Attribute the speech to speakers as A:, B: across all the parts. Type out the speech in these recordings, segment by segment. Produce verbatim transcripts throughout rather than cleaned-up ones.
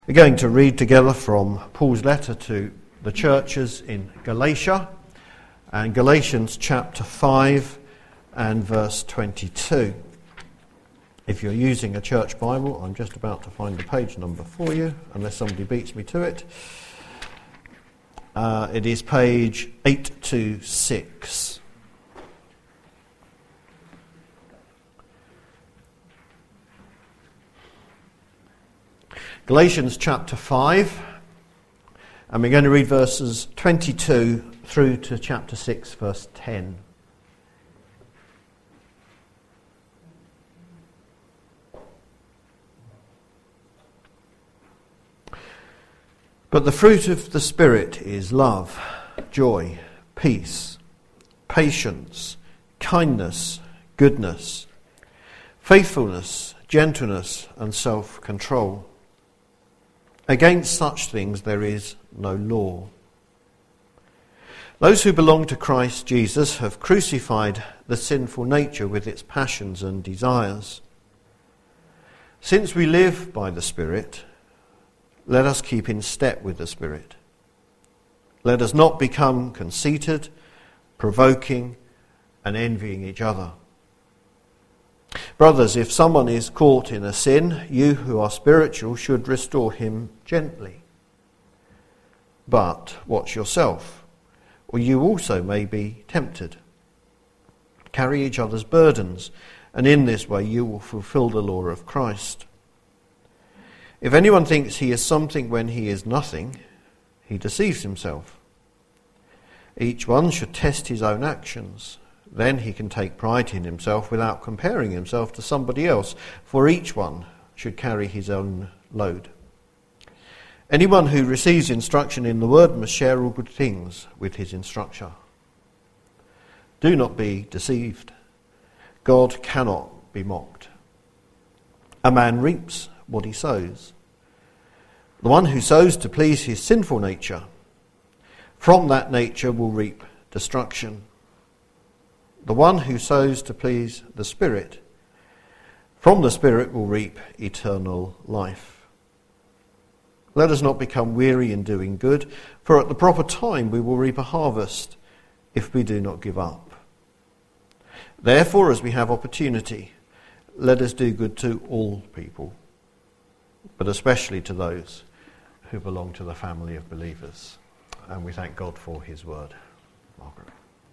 A: We're going to read together from Paul's letter to the churches in Galatia, and Galatians chapter five and verse twenty-two. If you're using a church Bible, I'm just about to find the page number for you, unless somebody beats me to it. Uh, it is page eight twenty-six. Galatians chapter five, and we're going to read verses twenty-two through to chapter six, verse ten. But the fruit of the Spirit is love, joy, peace, patience, kindness, goodness, faithfulness, gentleness, and self-control. Against such things there is no law. Those who belong to Christ Jesus have crucified the sinful nature with its passions and desires. Since we live by the Spirit, let us keep in step with the Spirit. Let us not become conceited, provoking, and envying each other. Brothers, if someone is caught in a sin, you who are spiritual should restore him gently. But watch yourself, or you also may be tempted. Carry each other's burdens, and in this way you will fulfill the law of Christ. If anyone thinks he is something when he is nothing, he deceives himself. Each one should test his own actions. Then he can take pride in himself without comparing himself to somebody else, for each one should carry his own load. Anyone who receives instruction in the word must share all good things with his instructor. Do not be deceived. God cannot be mocked. A man reaps what he sows. The one who sows to please his sinful nature, from that nature will reap destruction. The one who sows to please the Spirit, from the Spirit will reap eternal life. Let us not become weary in doing good, for at the proper time we will reap a harvest if we do not give up. Therefore, as we have opportunity, let us do good to all people, but especially to those who belong to the family of believers. And we thank God for his word. Margaret.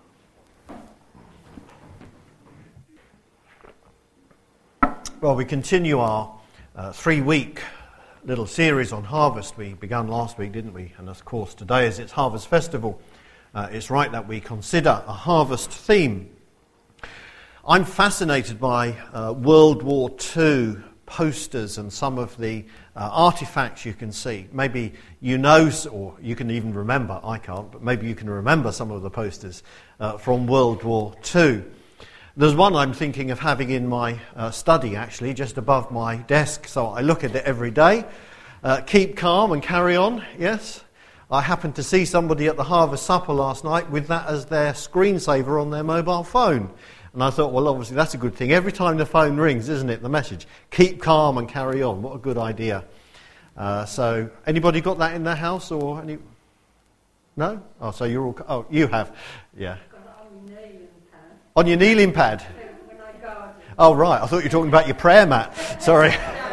A: Well, we continue our uh, three-week little series on harvest. We began last week, didn't we? And of course, today is its Harvest Festival. Uh, it's right that we consider a harvest theme. I'm fascinated by uh, World War Two posters and some of the uh, artifacts you can see. Maybe you know, or you can even remember, I can't, but maybe you can remember some of the posters uh, from World War Two. There's one I'm thinking of having in my uh, study, actually, just above my desk, so I look at it every day. Uh, keep calm and carry on, yes. I happened to see somebody at the Harvest Supper last night with that as their screensaver on their mobile phone. And I thought, well, obviously that's a good thing. Every time the phone rings, isn't it, the message? Keep calm and carry on. What a good idea. Uh, so, anybody got that in their house? or any? No? Oh, so you're all... Oh, you have. Yeah. On your kneeling pad?
B: When I garden.
A: Oh, right. I thought you were talking about your prayer mat. Sorry.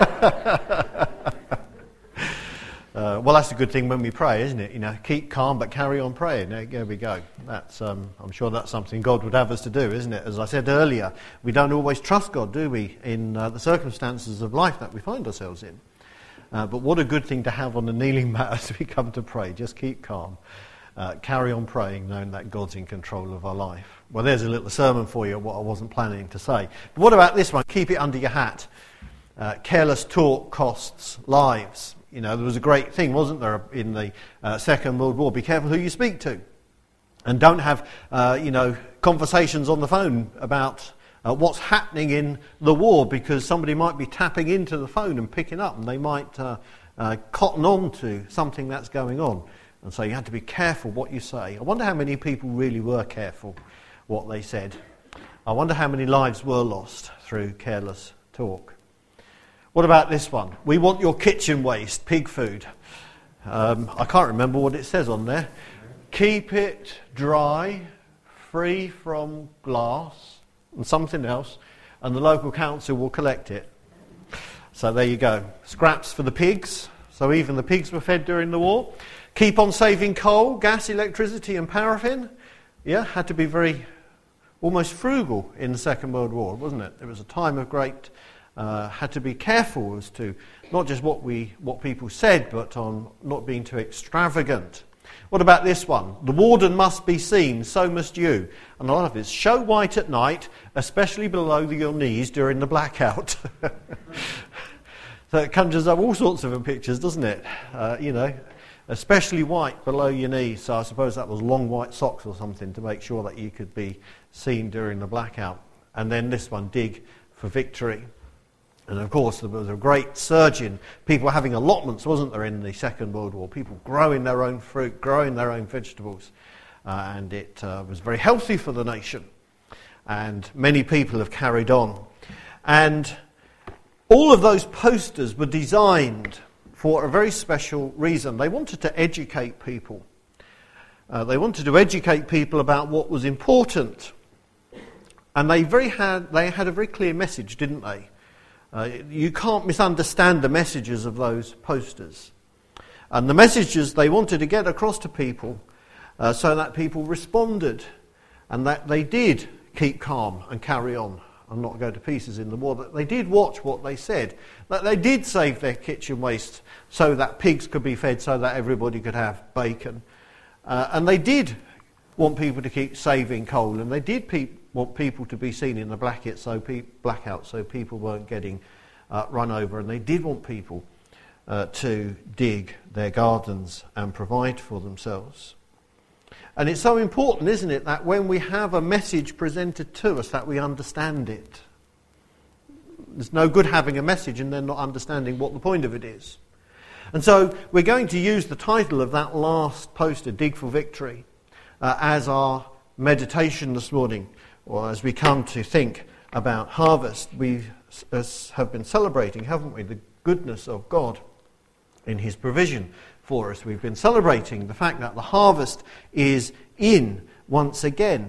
A: uh, well, that's a good thing when we pray, isn't it? You know, keep calm but carry on praying. There, there we go. That's. Um, I'm sure that's something God would have us to do, isn't it? As I said earlier, we don't always trust God, do we, in uh, the circumstances of life that we find ourselves in. Uh, but what a good thing to have on the kneeling mat as we come to pray. Just keep calm. Uh, carry on praying, knowing that God's in control of our life. Well, there's a little sermon for you, what I wasn't planning to say. But what about this one? Keep it under your hat. Uh, careless talk costs lives. You know, there was a great thing, wasn't there, in the uh, Second World War? Be careful who you speak to. And don't have, uh, you know, conversations on the phone about uh, what's happening in the war, because somebody might be tapping into the phone and picking up, and they might uh, uh, cotton on to something that's going on. And so you had to be careful what you say. I wonder how many people really were careful what they said. I wonder how many lives were lost through careless talk. What about this one? We want your kitchen waste, pig food. Um, I can't remember what it says on there. Keep it dry, free from glass, and something else, and the local council will collect it. So there you go. Scraps for the pigs. So even the pigs were fed during the war. Keep on saving coal, gas, electricity and paraffin. Yeah, had to be very, almost frugal in the Second World War, wasn't it? It was a time of great, uh, had to be careful as to not just what we, what people said, but on not being too extravagant. What about this one? The warden must be seen, so must you. And a lot of it's show white at night, especially below your knees during the blackout. So it conjures up all sorts of pictures, doesn't it? Uh, you know, especially white below your knees. So I suppose that was long white socks or something to make sure that you could be seen during the blackout. And then this one, dig for victory. And of course there was a great surge in people having allotments, wasn't there, in the Second World War? People growing their own fruit, growing their own vegetables. Uh, and it uh, was very healthy for the nation. And many people have carried on. And all of those posters were designed for a very special reason. They wanted to educate people. Uh, they wanted to educate people about what was important. And they very had they had a very clear message, didn't they? Uh, you can't misunderstand the messages of those posters. And the messages they wanted to get across to people uh, so that people responded and that they did keep calm and carry on and not go to pieces in the war, that they did watch what they said, that they did save their kitchen waste so that pigs could be fed, so that everybody could have bacon. Uh, and they did want people to keep saving coal, and they did pe- want people to be seen in the blackout so, pe- blackout, so people weren't getting uh, run over, and they did want people uh, to dig their gardens and provide for themselves. And it's so important, isn't it, that when we have a message presented to us, that we understand it. There's no good having a message and then not understanding what the point of it is. And so we're going to use the title of that last poster, Dig for Victory, uh, as our meditation this morning, or as we come to think about harvest. We uh, have been celebrating, haven't we, the goodness of God in his provision for us. We've been celebrating the fact that the harvest is in once again.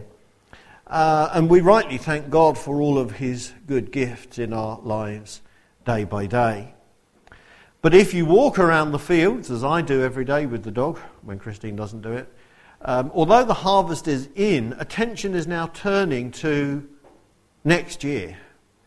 A: Uh, and we rightly thank God for all of his good gifts in our lives day by day. But if you walk around the fields, as I do every day with the dog, when Christine doesn't do it, um, although the harvest is in, attention is now turning to next year.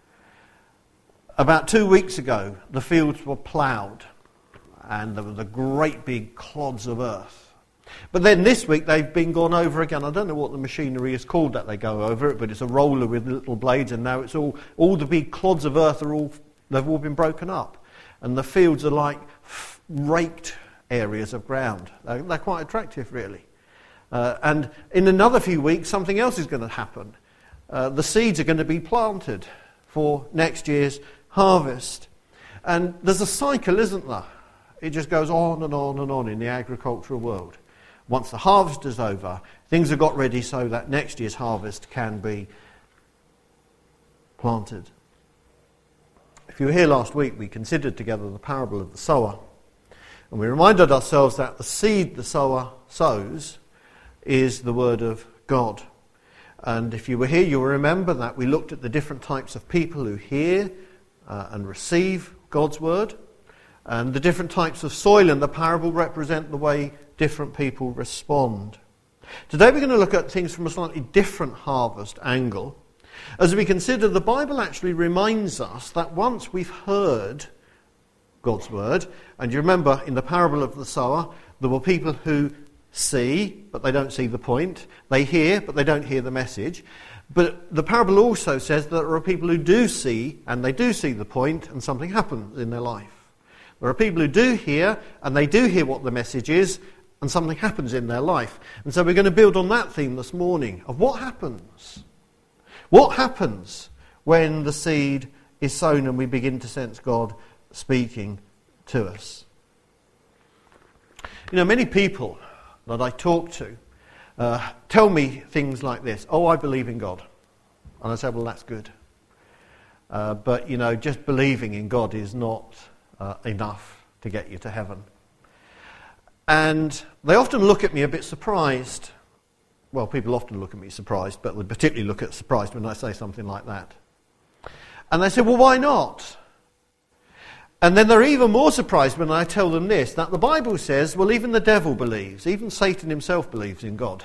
A: About two weeks ago, the fields were ploughed, and there were the great big clods of earth. But then this week they've been gone over again. I don't know what the machinery is called that they go over it, but it's a roller with little blades, and now it's all all the big clods of earth are all they've all been broken up, and the fields are like f- raked areas of ground. They're, they're quite attractive, really. Uh, and in another few weeks, something else is going to happen. Uh, the seeds are going to be planted for next year's harvest, and there's a cycle, isn't there? It just goes on and on and on in the agricultural world. Once the harvest is over, things are got ready so that next year's harvest can be planted. If you were here last week, we considered together the parable of the sower. And we reminded ourselves that the seed the sower sows is the word of God. And if you were here, you'll remember that we looked at the different types of people who hear uh, and receive God's word. And the different types of soil in the parable represent the way different people respond. Today we're going to look at things from a slightly different harvest angle. As we consider, the Bible actually reminds us that once we've heard God's word, and you remember in the parable of the sower, there were people who see, but they don't see the point. They hear, but they don't hear the message. But the parable also says that there are people who do see, and they do see the point, and something happens in their life. There are people who do hear, and they do hear what the message is, and something happens in their life. And so we're going to build on that theme this morning, of what happens. What happens when the seed is sown and we begin to sense God speaking to us? You know, many people that I talk to uh, tell me things like this. Oh, I believe in God. And I say, well, that's good. Uh, but, you know, just believing in God is not uh, enough to get you to heaven. And they often look at me a bit surprised. Well, people often look at me surprised, but they particularly look at surprised when I say something like that. And they say, well, why not? And then they're even more surprised when I tell them this, that the Bible says, well, even the devil believes, even Satan himself believes in God.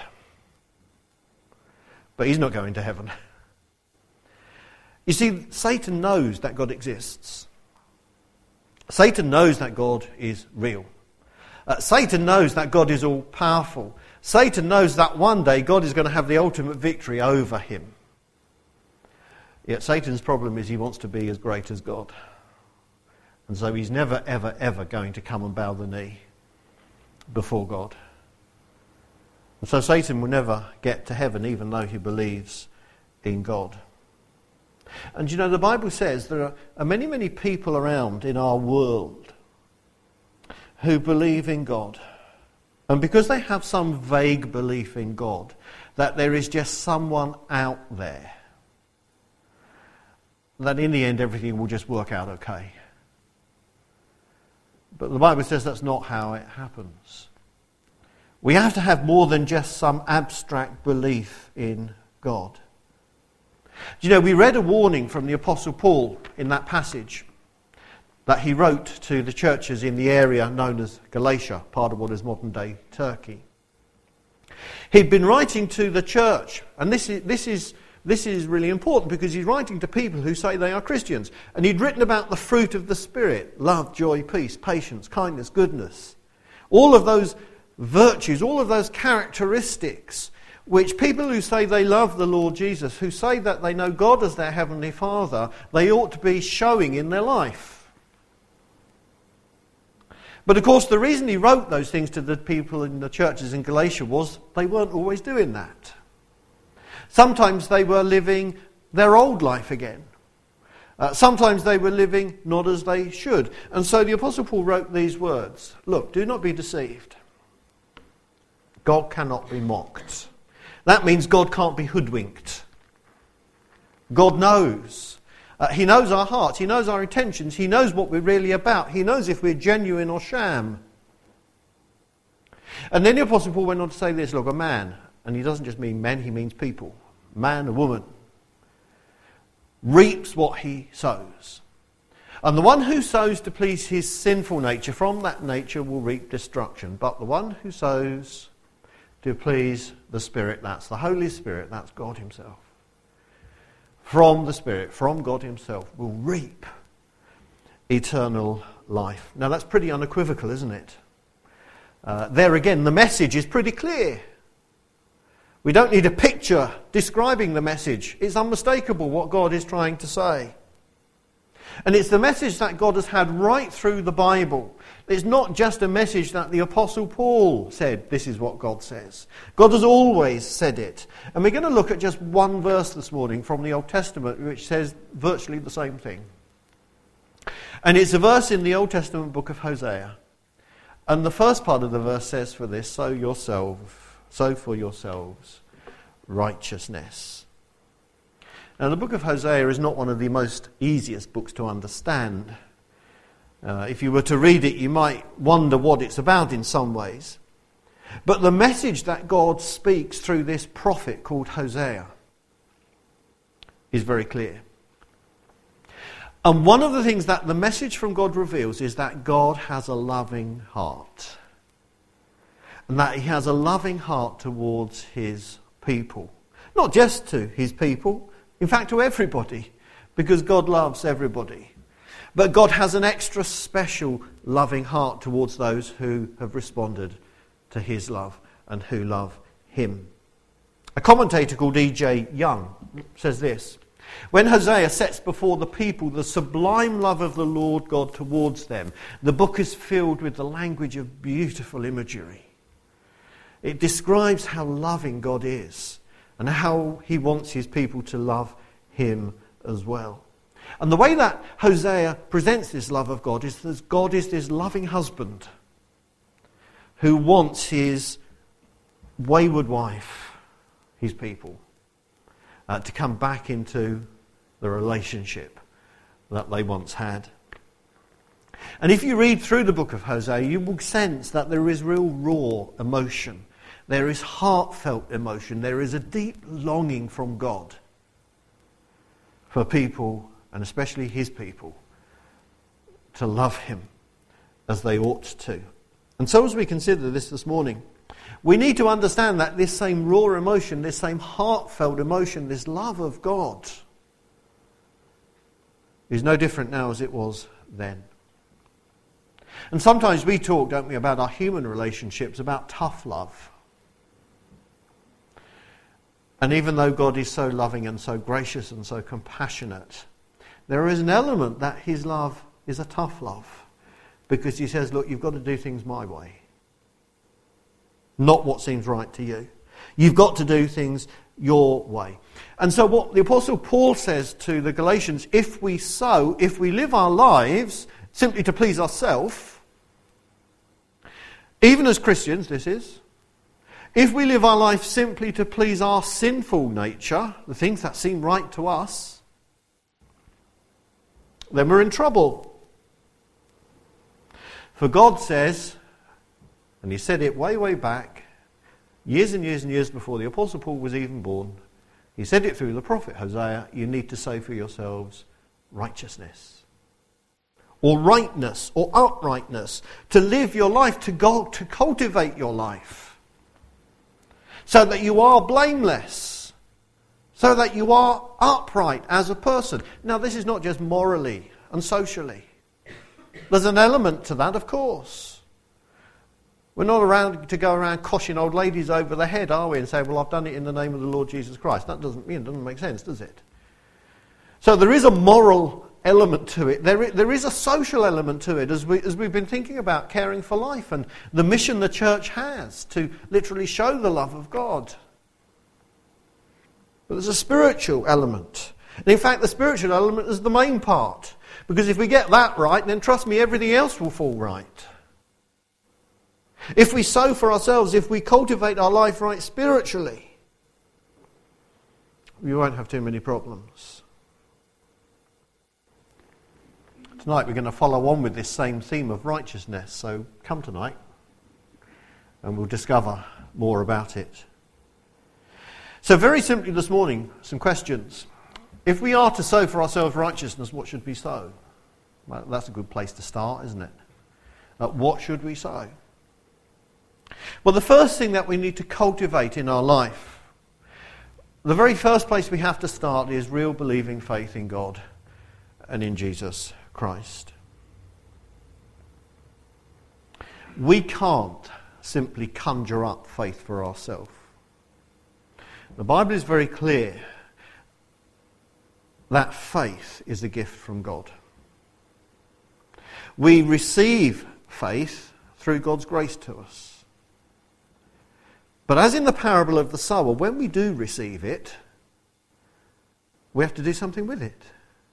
A: But he's not going to heaven. You see, Satan knows that God exists. Satan knows that God is real. Uh, Satan knows that God is all-powerful. Satan knows that one day God is going to have the ultimate victory over him. Yet Satan's problem is he wants to be as great as God. And so he's never, ever, ever going to come and bow the knee before God. And so Satan will never get to heaven even though he believes in God. And you know, the Bible says there are, are many, many people around in our world who believe in God. And because they have some vague belief in God, that there is just someone out there, that in the end everything will just work out okay. But the Bible says that's not how it happens. We have to have more than just some abstract belief in God. You know, we read a warning from the Apostle Paul in that passage that he wrote to the churches in the area known as Galatia, part of what is modern-day Turkey. He'd been writing to the church, and this is, this is, this is really important because he's writing to people who say they are Christians. And he'd written about the fruit of the Spirit, love, joy, peace, patience, kindness, goodness. All of those virtues, all of those characteristics which people who say they love the Lord Jesus, who say that they know God as their Heavenly Father, they ought to be showing in their life. But of course the reason he wrote those things to the people in the churches in Galatia was they weren't always doing that. Sometimes they were living their old life again. Uh, sometimes they were living not as they should. And so the Apostle Paul wrote these words. Look, do not be deceived. God cannot be mocked. That means God can't be hoodwinked. God knows. Uh, he knows our hearts. He knows our intentions. He knows what we're really about. He knows if we're genuine or sham. And then the Apostle Paul went on to say this, look, a man, and he doesn't just mean men, he means people, man, a woman, reaps what he sows. And the one who sows to please his sinful nature, from that nature will reap destruction. But the one who sows to please the Spirit, that's the Holy Spirit, that's God himself, from the Spirit, from God himself, will reap eternal life. Now that's pretty unequivocal, isn't it? Uh, there again, the message is pretty clear. We don't need a picture describing the message. It's unmistakable what God is trying to say. And it's the message that God has had right through the Bible. It's not just a message that the Apostle Paul said, this is what God says. God has always said it. And we're going to look at just one verse this morning from the Old Testament which says virtually the same thing. And it's a verse in the Old Testament book of Hosea. And the first part of the verse says for this, sow yourself, sow for yourselves righteousness. Now the book of Hosea is not one of the most easiest books to understand. Uh, if you were to read it, you might wonder what it's about in some ways. But the message that God speaks through this prophet called Hosea is very clear. And one of the things that the message from God reveals is that God has a loving heart. And that he has a loving heart towards his people. Not just to his people, in fact to everybody, because God loves everybody. But God has an extra special loving heart towards those who have responded to his love and who love him. A commentator called E J Young says this: when Hosea sets before the people the sublime love of the Lord God towards them, the book is filled with the language of beautiful imagery. It describes how loving God is and how he wants his people to love him as well. And the way that Hosea presents this love of God is that God is this loving husband who wants his wayward wife, his people, uh, to come back into the relationship that they once had. And if you read through the book of Hosea, you will sense that there is real raw emotion. There is heartfelt emotion. There is a deep longing from God for people, and especially his people, to love him as they ought to. And so as we consider this this morning, we need to understand that this same raw emotion, this same heartfelt emotion, this love of God is no different now as it was then. And sometimes we talk, don't we, about our human relationships, about tough love. And even though God is so loving and so gracious and so compassionate, there is an element that his love is a tough love. Because he says, look, you've got to do things my way. Not what seems right to you. You've got to do things your way. And so what the Apostle Paul says to the Galatians, if we sow, if we live our lives simply to please ourselves, even as Christians, this is, if we live our life simply to please our sinful nature, the things that seem right to us, then we're in trouble. For God says, and he said it way, way back, years and years and years before the Apostle Paul was even born, he said it through the prophet Hosea, you need to sow for yourselves righteousness. Or rightness, or uprightness, to live your life, to go, to cultivate your life, so that you are blameless, so that you are upright as a person. Now, this is not just morally and socially. There's an element to that, of course. We're not around to go around coshing old ladies over the head, are we, and say, well, I've done it in the name of the Lord Jesus Christ. That doesn't mean, doesn't make sense, does it? So there is a moral element to it. There, there is a social element to it, as, we, as we've been thinking about caring for life and the mission the church has to literally show the love of God. But there's a spiritual element. And in fact, the spiritual element is the main part. Because if we get that right, then trust me, everything else will fall right. If we sow for ourselves, if we cultivate our life right spiritually, we won't have too many problems. Tonight we're going to follow on with this same theme of righteousness, so come tonight and we'll discover more about it. So very simply this morning, some questions. If we are to sow for ourselves righteousness, what should we sow? Well, that's a good place to start, isn't it? Uh, what should we sow? Well, the first thing that we need to cultivate in our life, the very first place we have to start is real believing faith in God and in Jesus Christ. We can't simply conjure up faith for ourselves. The Bible is very clear that faith is a gift from God. We receive faith through God's grace to us. But as in the parable of the sower, when we do receive it, we have to do something with it.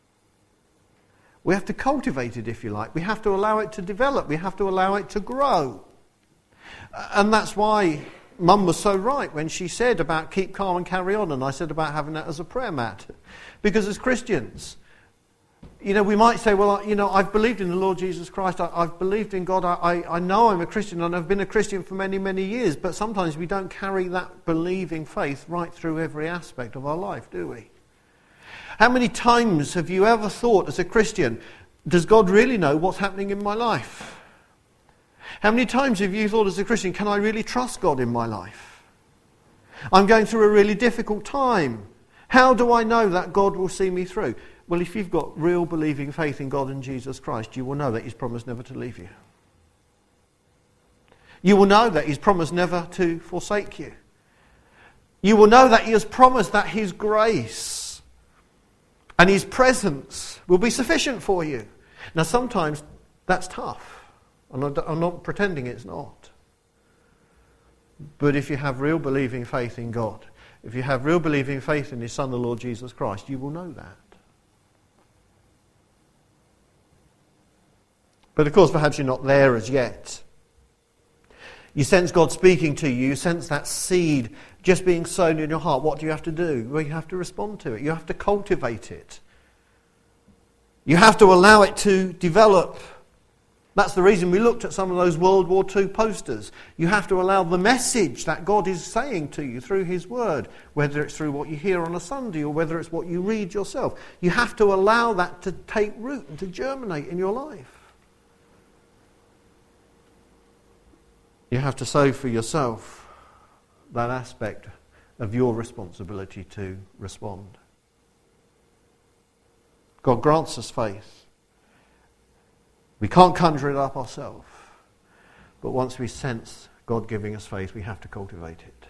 A: We have to cultivate it, if you like. We have to allow it to develop. We have to allow it to grow. And that's why Mum was so right when she said about keep calm and carry on, and I said about having that as a prayer mat. Because as Christians, you know, we might say, well, you know, I've believed in the Lord Jesus Christ. I, I've believed in God. I, I, I know I'm a Christian, and I've been a Christian for many, many years. But sometimes we don't carry that believing faith right through every aspect of our life, do we? How many times have you ever thought as a Christian, does God really know what's happening in my life? How many times have you thought as a Christian, can I really trust God in my life? I'm going through a really difficult time. How do I know that God will see me through? Well, if you've got real believing faith in God and Jesus Christ, you will know that He's promised never to leave you. You will know that He's promised never to forsake you. You will know that He has promised that His grace and His presence will be sufficient for you. Now, sometimes that's tough. I'm not, I'm not pretending it's not. But if you have real believing faith in God, if you have real believing faith in His Son, the Lord Jesus Christ, you will know that. But of course, perhaps you're not there as yet. You sense God speaking to you. You sense that seed just being sown in your heart. What do you have to do? Well, you have to respond to it. You have to cultivate it. You have to allow it to develop. That's the reason we looked at some of those World War Two posters. You have to allow the message that God is saying to you through his word, whether it's through what you hear on a Sunday or whether it's what you read yourself. You have to allow that to take root and to germinate in your life. You have to sow for yourself that aspect of your responsibility to respond. God grants us faith. We can't conjure it up ourselves. But once we sense God giving us faith, we have to cultivate it.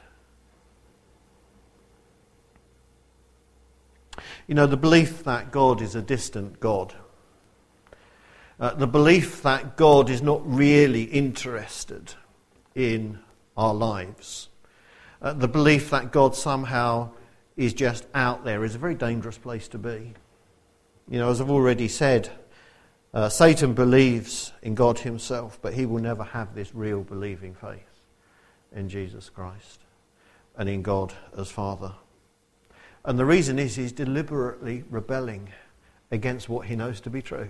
A: You know, the belief that God is a distant God, uh, the belief that God is not really interested in our lives, uh, the belief that God somehow is just out there is a very dangerous place to be. You know, as I've already said, Uh, Satan believes in God himself, but he will never have this real believing faith in Jesus Christ and in God as Father. And the reason is he's deliberately rebelling against what he knows to be true.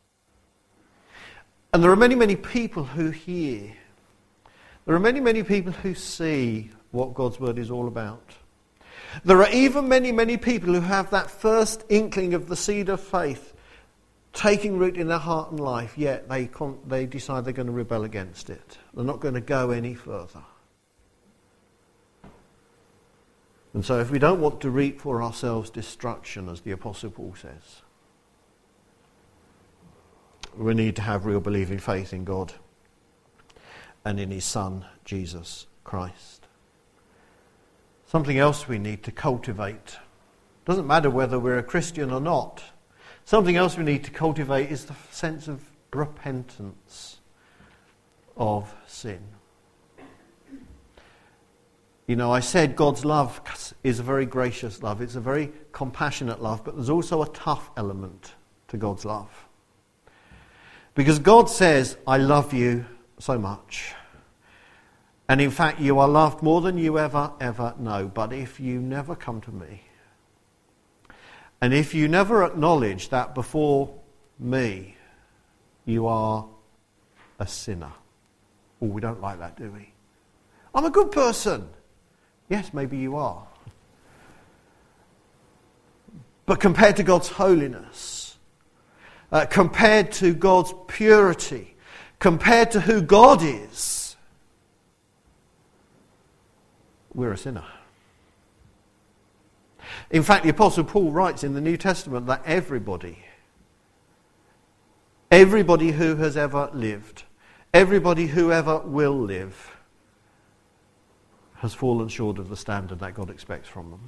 A: And there are many, many people who hear. There are many, many people who see what God's word is all about. There are even many, many people who have that first inkling of the seed of faith taking root in their heart and life, yet they con- they decide they're going to rebel against it. They're not going to go any further. And so if we don't want to reap for ourselves destruction, as the Apostle Paul says, we need to have real believing faith in God and in his Son, Jesus Christ. Something else we need to cultivate. Doesn't matter whether we're a Christian or not. Something else we need to cultivate is the sense of repentance of sin. You know, I said God's love is a very gracious love. It's a very compassionate love, but there's also a tough element to God's love. Because God says, I love you so much. And in fact, you are loved more than you ever, ever know. But if you never come to me, and if you never acknowledge that before me, you are a sinner. Oh, we don't like that, do we? I'm a good person. Yes, maybe you are. But compared to God's holiness, uh, compared to God's purity, compared to who God is, we're a sinner. In fact, the Apostle Paul writes in the New Testament that everybody, everybody who has ever lived, everybody who ever will live, has fallen short of the standard that God expects from them.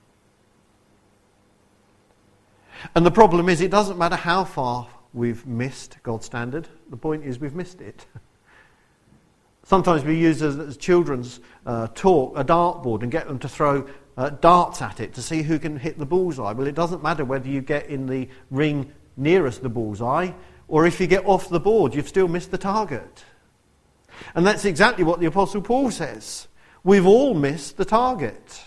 A: And the problem is, it doesn't matter how far we've missed God's standard. The point is, we've missed it. Sometimes we use as, as children's uh, talk a dartboard and get them to throw Uh, darts at it to see who can hit the bullseye. Well, it doesn't matter whether you get in the ring nearest the bullseye or if you get off the board, you've still missed the target. And that's exactly what the Apostle Paul says. We've all missed the target.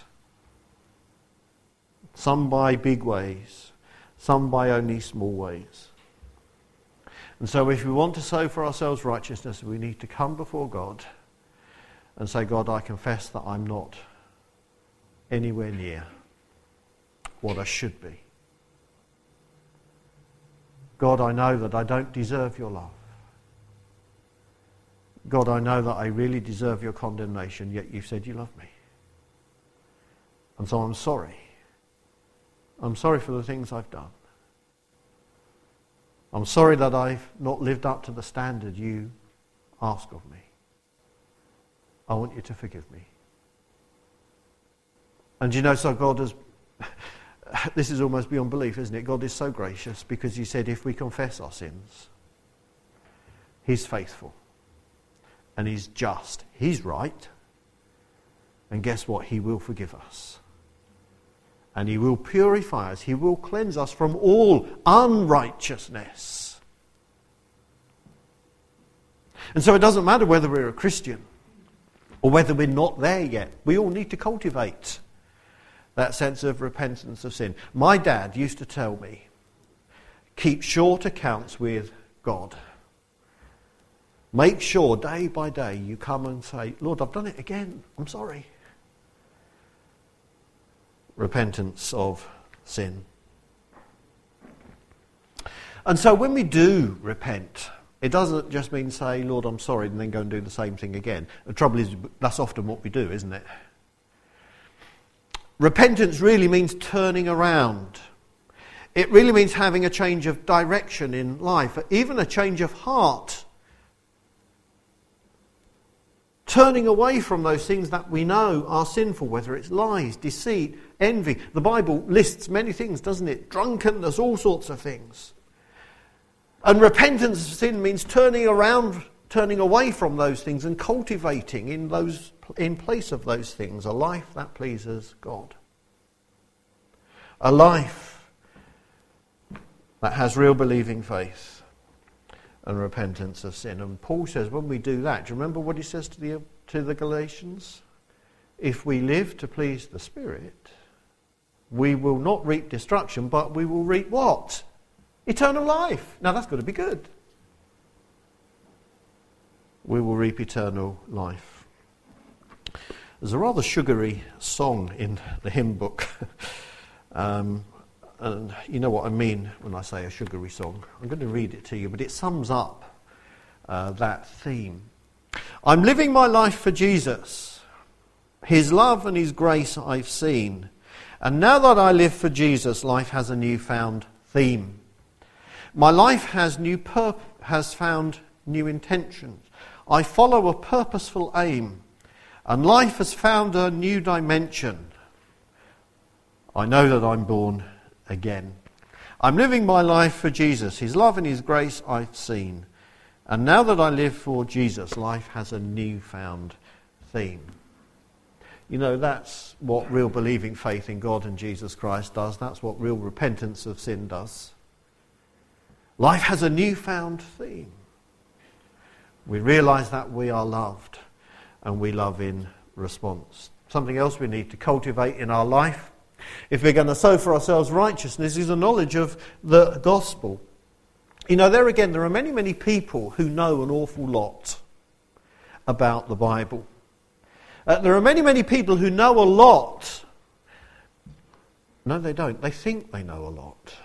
A: Some by big ways, some by only small ways. And so if we want to sow for ourselves righteousness, we need to come before God and say, God, I confess that I'm not anywhere near what I should be. God, I know that I don't deserve your love. God, I know that I really deserve your condemnation, yet you've said you love me. And so I'm sorry. I'm sorry for the things I've done. I'm sorry that I've not lived up to the standard you ask of me. I want you to forgive me. And you know, so God has, this is almost beyond belief, isn't it? God is so gracious because he said if we confess our sins, he's faithful and he's just. He's right. And guess what? He will forgive us. And he will purify us. He will cleanse us from all unrighteousness. And so it doesn't matter whether we're a Christian or whether we're not there yet. We all need to cultivate that sense of repentance of sin. My dad used to tell me, Keep short accounts with God. Make sure day by day you come and say, Lord, I've done it again. I'm sorry. Repentance of sin. And so when we do repent, it doesn't just mean say, Lord, I'm sorry, and then go and do the same thing again. The trouble is, that's often what we do, isn't it? Repentance really means turning around. It really means having a change of direction in life, even a change of heart. Turning away from those things that we know are sinful, whether it's lies, deceit, envy. The Bible lists many things, doesn't it? Drunkenness, all sorts of things. And repentance of sin means turning around, turning away from those things and cultivating in those in place of those things a life that pleases God. A life that has real believing faith and repentance of sin. And Paul says when we do that, do you remember what he says to the to the Galatians? If we live to please the Spirit, we will not reap destruction, but we will reap what? Eternal life. Now that's got to be good. We will reap eternal life. There's a rather sugary song in the hymn book. um, and you know what I mean when I say a sugary song. I'm going to read it to you, but it sums up uh, that theme. I'm living my life for Jesus. His love and His grace I've seen. And now that I live for Jesus, life has a newfound theme. My life has new purp- has found new intentions. I follow a purposeful aim. And life has found a new dimension. I know that I'm born again. I'm living my life for Jesus. His love and His grace I've seen. And now that I live for Jesus, life has a newfound theme. You know, that's what real believing faith in God and Jesus Christ does. That's what real repentance of sin does. Life has a newfound theme. We realise that we are loved, and we love in response. Something else we need to cultivate in our life, if we're going to sow for ourselves righteousness, is a knowledge of the gospel. You know, there again, there are many, many people who know an awful lot about the Bible. Uh, there are many, many people who know a lot. No, they don't. They think they know a lot.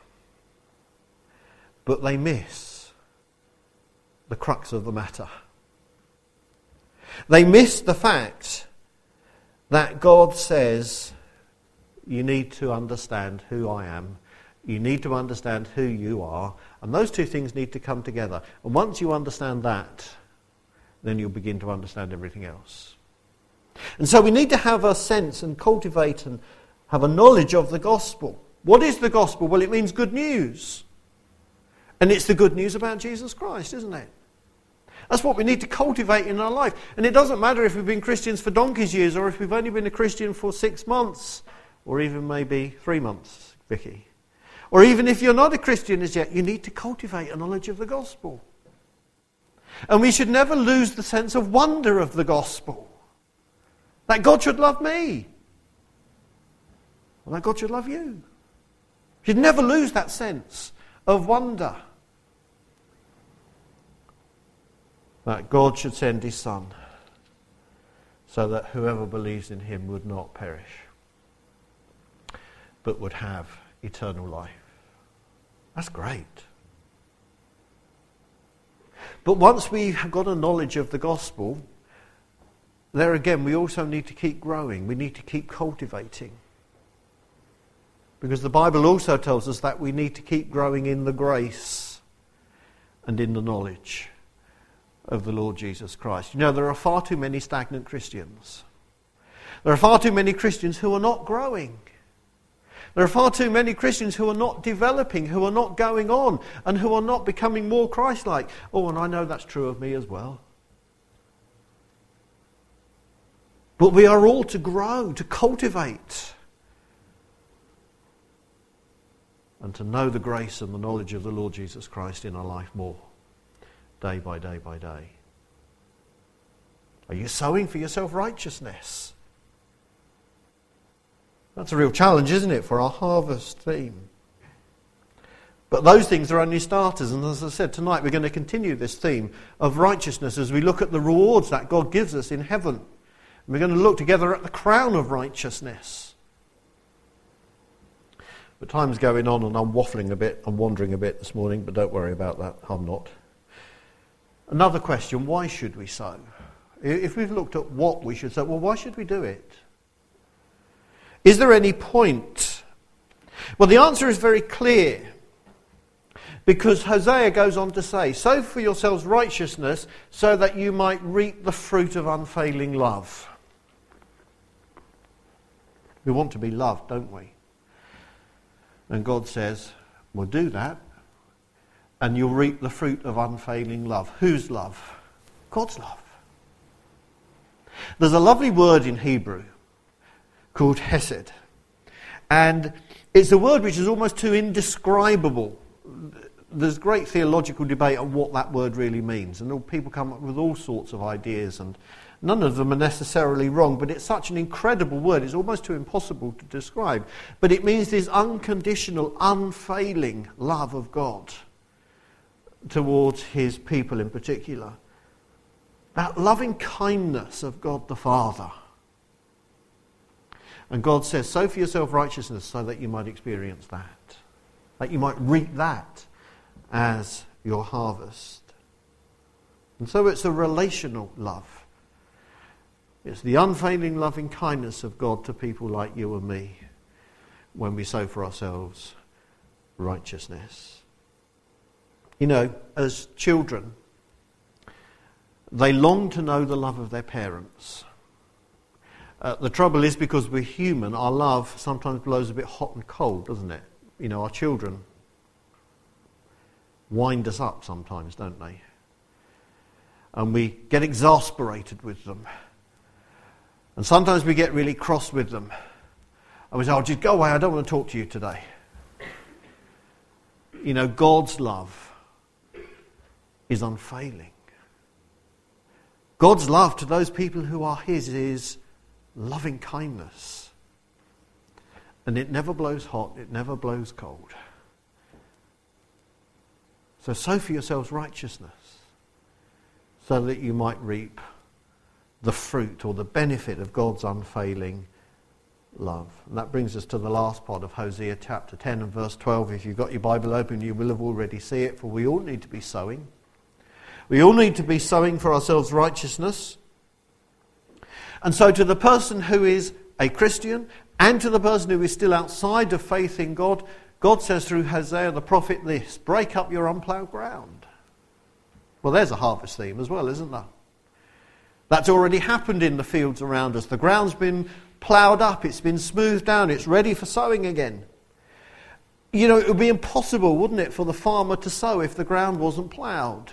A: But they miss the crux of the matter. They miss the fact that God says, you need to understand who I am. You need to understand who you are. And those two things need to come together. And once you understand that, then you'll begin to understand everything else. And so we need to have a sense and cultivate and have a knowledge of the gospel. What is the gospel? Well, it means good news. And it's the good news about Jesus Christ, isn't it? That's what we need to cultivate in our life. And it doesn't matter if we've been Christians for donkey's years or if we've only been a Christian for six months or even maybe three months, Vicky. Or even if you're not a Christian as yet, you need to cultivate a knowledge of the gospel. And we should never lose the sense of wonder of the gospel. That God should love me. And that God should love you. You should never lose that sense of wonder. That God should send His Son so that whoever believes in Him would not perish, but would have eternal life. That's great. But once we have got a knowledge of the gospel, there again we also need to keep growing. We need to keep cultivating. Because the Bible also tells us that we need to keep growing in the grace and in the knowledge of the Lord Jesus Christ. You know, there are far too many stagnant Christians. There are far too many Christians who are not growing. There are far too many Christians who are not developing, who are not going on, and who are not becoming more Christ-like. Oh, and I know that's true of me as well. But we are all to grow, to cultivate, and to know the grace and the knowledge of the Lord Jesus Christ in our life more, day by day by day. Are you sowing for your self-righteousness? That's a real challenge, isn't it, for our harvest theme? But those things are only starters, and as I said, tonight we're going to continue this theme of righteousness as we look at the rewards that God gives us in heaven. And we're going to look together at the crown of righteousness. But time's going on and I'm waffling a bit, I'm wandering a bit this morning, but don't worry about that, I'm not. Another question, why should we sow? If we've looked at what we should sow, well, why should we do it? Is there any point? Well, the answer is very clear. Because Hosea goes on to say, sow for yourselves righteousness so that you might reap the fruit of unfailing love. We want to be loved, don't we? And God says, well, do that and you'll reap the fruit of unfailing love. Whose love? God's love. There's a lovely word in Hebrew called hesed. And it's a word which is almost too indescribable. There's great theological debate on what that word really means, and people come up with all sorts of ideas, and none of them are necessarily wrong, but it's such an incredible word, it's almost too impossible to describe. But it means this unconditional, unfailing love of God towards his people in particular. That loving kindness of God the Father. And God says, sow for yourself righteousness so that you might experience that, that you might reap that as your harvest. And so it's a relational love. It's the unfailing loving kindness of God to people like you and me when we sow for ourselves righteousness. You know, as children, they long to know the love of their parents. Uh, the trouble is, because we're human, our love sometimes blows a bit hot and cold, doesn't it? You know, our children wind us up sometimes, don't they? And we get exasperated with them. And sometimes we get really cross with them. And we say, oh, just go away, I don't want to talk to you today. You know, God's love is unfailing. God's love to those people who are his is loving kindness. And it never blows hot, it never blows cold. So sow for yourselves righteousness so that you might reap the fruit or the benefit of God's unfailing love. And that brings us to the last part of Hosea chapter ten and verse twelve. If you've got your Bible open, you will have already seen it, for we all need to be sowing. We all need to be sowing for ourselves righteousness. And so to the person who is a Christian and to the person who is still outside of faith in God, God says through Hosea the prophet this: break up your unploughed ground. Well, there's a harvest theme as well, isn't there? That's already happened in the fields around us. The ground's been ploughed up, it's been smoothed down, it's ready for sowing again. You know, it would be impossible, wouldn't it, for the farmer to sow if the ground wasn't ploughed.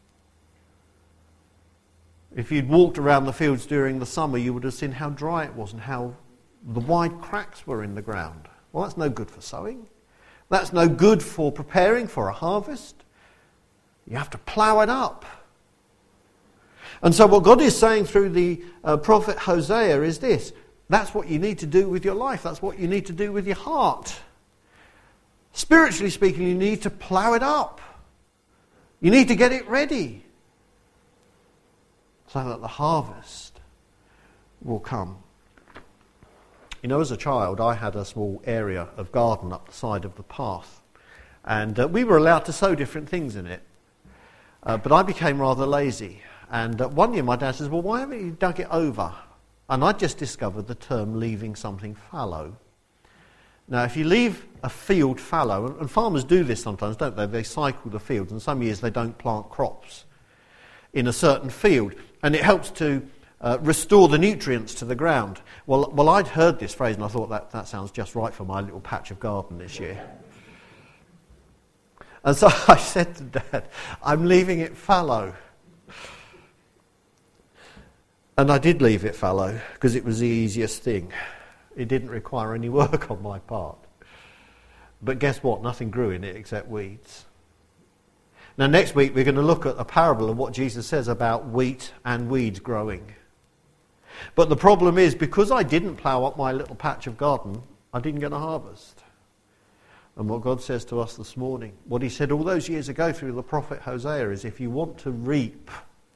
A: If you'd walked around the fields during the summer, you would have seen how dry it was and how the wide cracks were in the ground. Well, that's no good for sowing. That's no good for preparing for a harvest. You have to plough it up. And so what God is saying through the uh, prophet Hosea is this: that's what you need to do with your life. That's what you need to do with your heart. Spiritually speaking, you need to plough it up. You need to get it ready so that the harvest will come. You know, as a child, I had a small area of garden up the side of the path. And uh, we were allowed to sow different things in it. Uh, but I became rather lazy. And uh, one year my dad says, well, why haven't you dug it over? And I just discovered the term leaving something fallow. Now, if you leave a field fallow, and farmers do this sometimes, don't they? They cycle the fields, and some years they don't plant crops in a certain field. And it helps to uh, restore the nutrients to the ground. Well, well, I'd heard this phrase, and I thought that, that sounds just right for my little patch of garden this year. And so I said to Dad, I'm leaving it fallow. And I did leave it fallow, because it was the easiest thing. It didn't require any work on my part. But guess what? Nothing grew in it except weeds. Now next week we're going to look at a parable of what Jesus says about wheat and weeds growing. But the problem is, because I didn't plough up my little patch of garden, I didn't get a harvest. And what God says to us this morning, what he said all those years ago through the prophet Hosea, is if you want to reap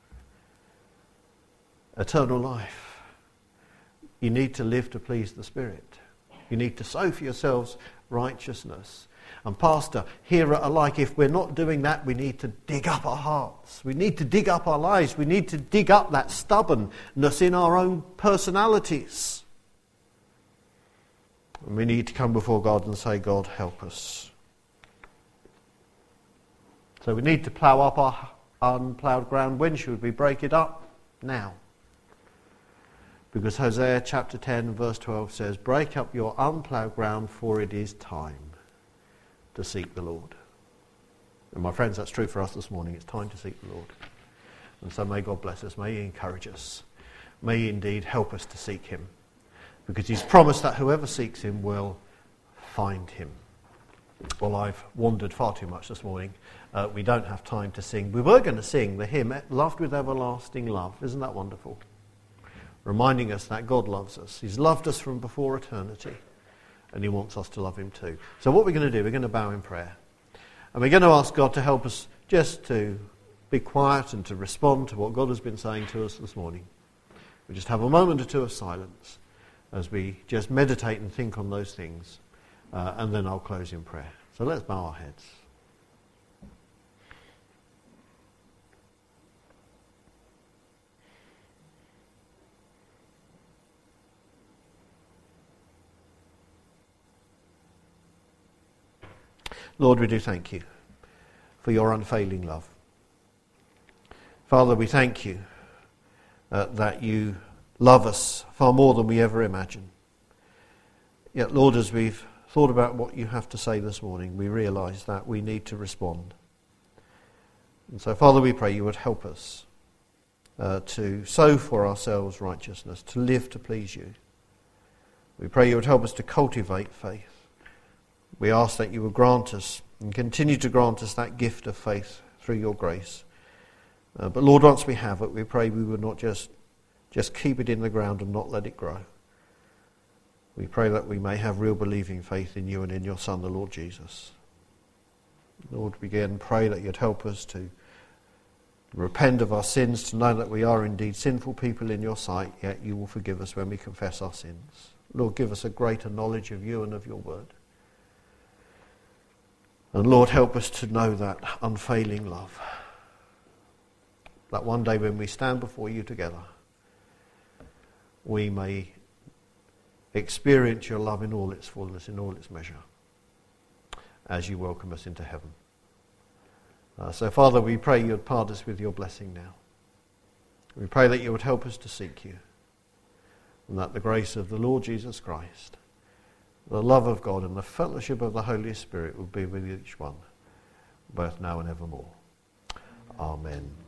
A: eternal life, you need to live to please the Spirit. You need to sow for yourselves righteousness. And Pastor, here at Alike, if we're not doing that, we need to dig up our hearts. We need to dig up our lives. We need to dig up that stubbornness in our own personalities. And we need to come before God and say, God, help us. So we need to plough up our unploughed ground. When should we break it up? Now. Because Hosea chapter ten verse twelve says, break up your unploughed ground, for it is time to seek the Lord. And my friends, that's true for us this morning. It's time to seek the Lord. And so may God bless us. May he encourage us. May he indeed help us to seek him. Because he's promised that whoever seeks him will find him. Well, I've wandered far too much this morning. Uh, we don't have time to sing. We were going to sing the hymn, Loved with Everlasting Love. Isn't that wonderful? Reminding us that God loves us. He's loved us from before eternity. And he wants us to love him too. So what we're going to do, we're going to bow in prayer. And we're going to ask God to help us just to be quiet and to respond to what God has been saying to us this morning. We just have a moment or two of silence as we just meditate and think on those things. Uh, and then I'll close in prayer. So let's bow our heads. Lord, we do thank you for your unfailing love. Father, we thank you uh, that you love us far more than we ever imagined. Yet, Lord, as we've thought about what you have to say this morning, we realise that we need to respond. And so, Father, we pray you would help us uh, to sow for ourselves righteousness, to live to please you. We pray you would help us to cultivate faith. We ask that you would grant us and continue to grant us that gift of faith through your grace. Uh, but Lord, once we have it, we pray we would not just, just keep it in the ground and not let it grow. We pray that we may have real believing faith in you and in your Son, the Lord Jesus. Lord, we again pray that you'd help us to repent of our sins, to know that we are indeed sinful people in your sight, yet you will forgive us when we confess our sins. Lord, give us a greater knowledge of you and of your word. And Lord, help us to know that unfailing love. That one day when we stand before you together, we may experience your love in all its fullness, in all its measure, as you welcome us into heaven. Uh, so Father, we pray you'd part us with your blessing now. We pray that you would help us to seek you, and that the grace of the Lord Jesus Christ, the love of God and the fellowship of the Holy Spirit will be with each one, both now and evermore. Amen.